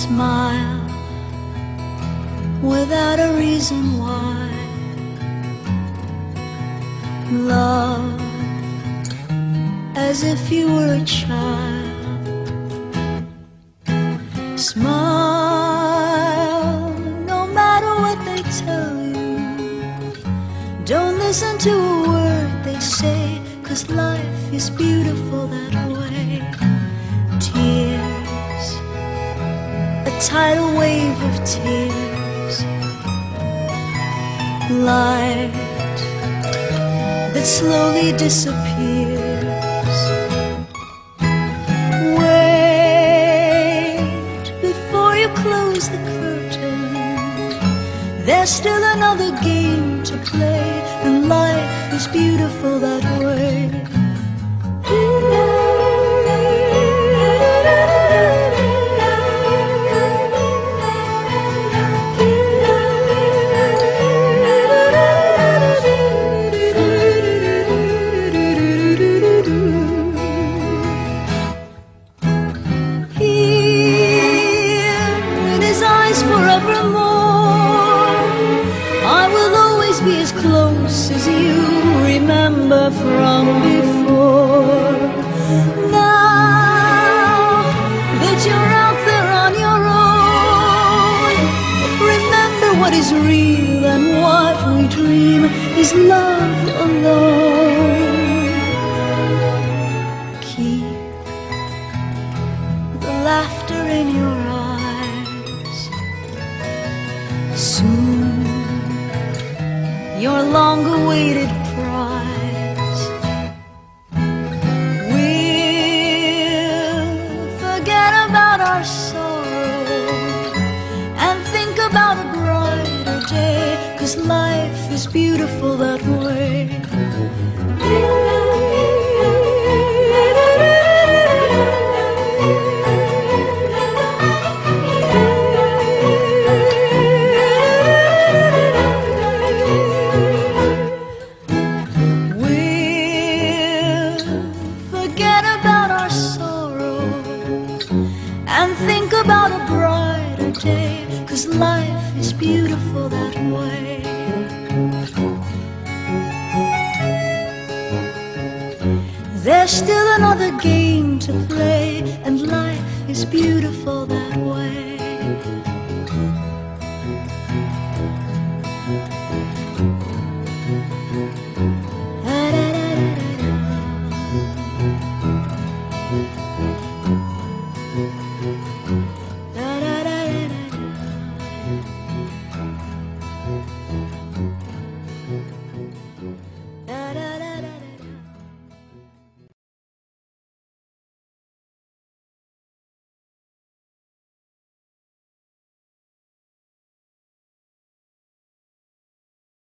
Smile without a reason why. Love as if you were a child. Smile no matter what they tell you. Don't listen to a word they say, 'cause life is beautiful that way. Tears, a tidal wave of tears. Light that slowly disappears. Wait before you close the curtain. There's still another game to play, and life is beautiful that way. Forevermore, I will always be as close as you remember from before. Now that you're out there on your own, remember what is real, and what we dream is love alone. Keep the laughter in your eyes. Soon, your long-awaited prize will forget about our sorrow and think about a brighter day, 'cause life is beautiful that way. And think about a brighter day, 'cause life is beautiful that way. There's still another game to play, and life is beautiful that way. Da da da da da.